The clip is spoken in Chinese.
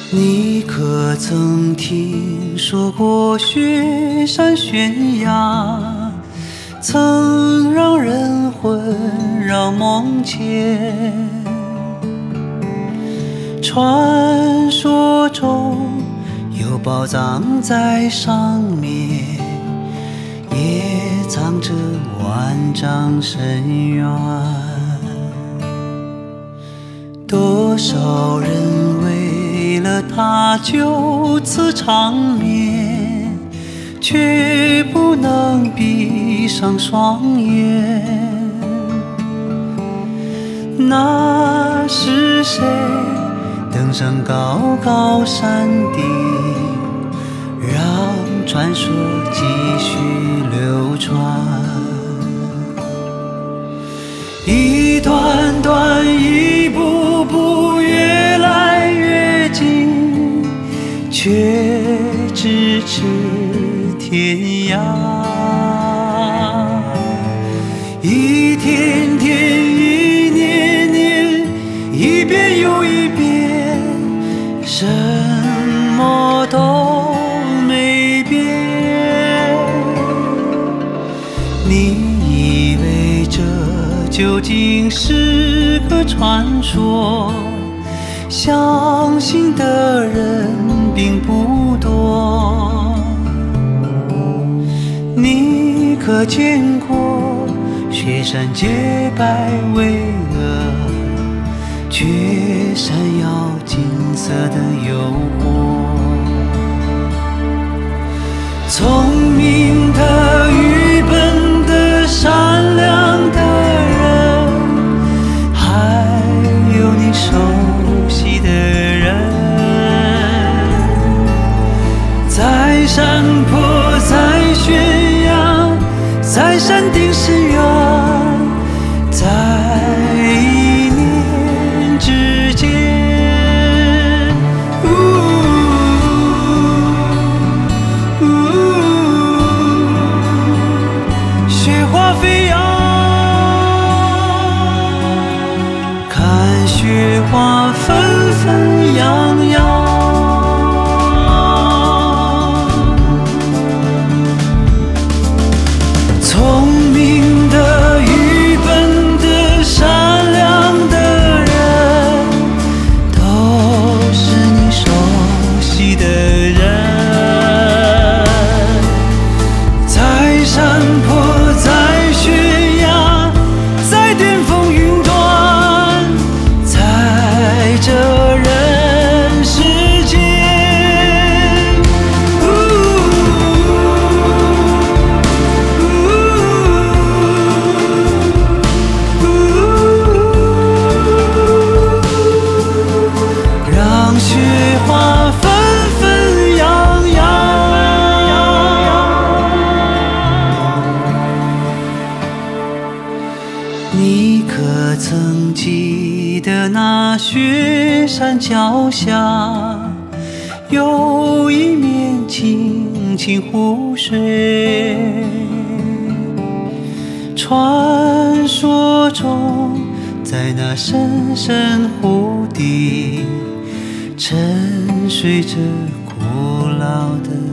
你可曾听说过雪山悬崖，曾让人魂绕梦牵？传说中有宝藏在上面，也藏着万丈深渊。多少人为了它就此长眠，却不能闭上双眼。那是谁登上高高山顶，让传说继续流传？一段段，一步步，越来越近，却咫尺天涯。一天天，一年年，一遍又一遍，什么都没变。你以为这究竟是个传说？相信的人并不多。你可见过雪山洁白巍峨，却闪耀金色的诱惑？聪明的、愚笨的、善良的人，还有你熟悉的人，在山坡，在悬崖，在山顶深渊，在一念之间。雪花飞扬，看雪花纷纷扬扬。聪明的、愚笨的、善良的人，都是你熟悉的人，在山坡，在悬崖，在巅峰云端，在这人世间。让雪花纷纷扬扬。你可曾记得那雪山脚下，有一面清清湖水？传说中，在那深深湖底，沉睡着古老的